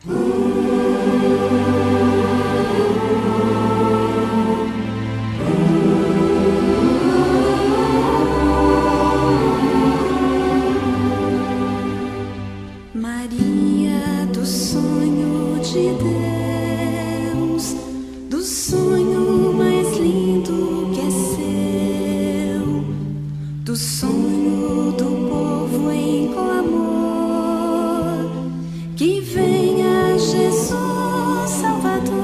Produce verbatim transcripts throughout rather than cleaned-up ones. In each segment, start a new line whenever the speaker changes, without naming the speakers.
Maria, do sonho de Deus, do sonho mais lindo que é seu, do sonho do povo em clamor, que venha Jesus Salvador.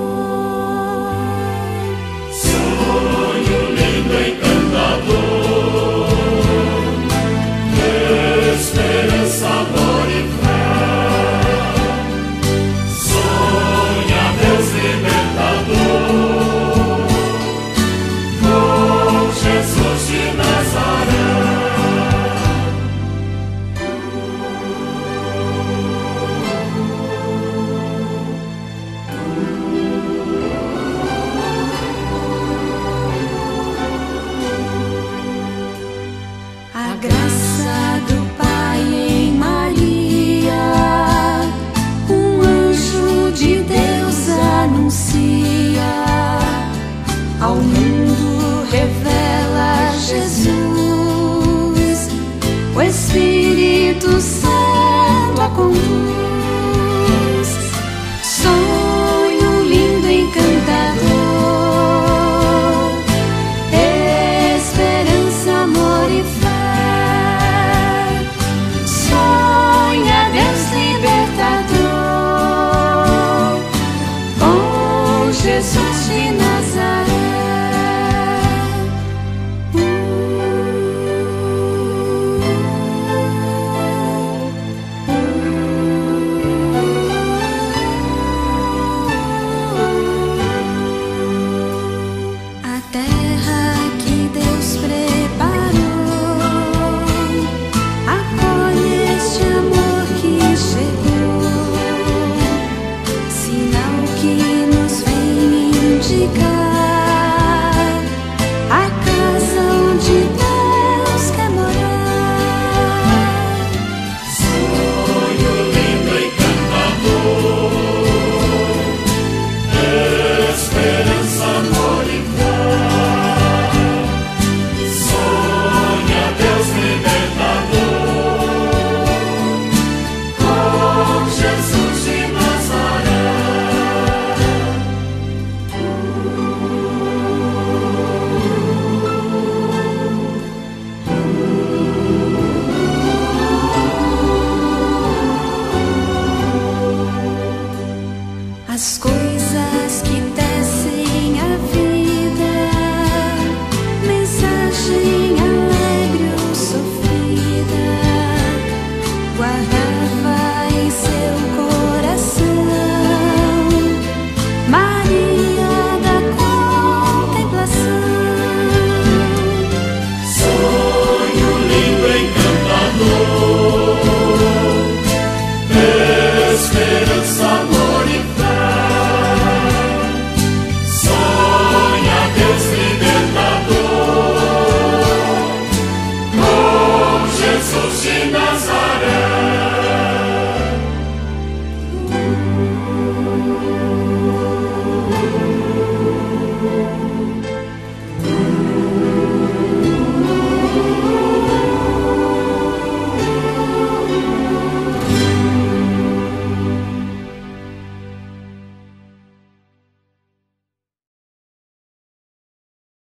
Sonho lindo, encantador, esperança, amor e fé.
A graça do Pai em Maria, um anjo de Deus anuncia, ao mundo revela Jesus, o Espírito Santo a conduz. Sonho lindo, encantador, esperança, amor e fé. Jesus de Nazaré. A terra que Deus preparou acolhe este amor que chegou, sinal que nos vem indicar a casa onde Deus quer morar.
Sonho lindo, encantador, esperança, amor e fé. Sonha Deus libertador, com Jesus de Nazaré.
As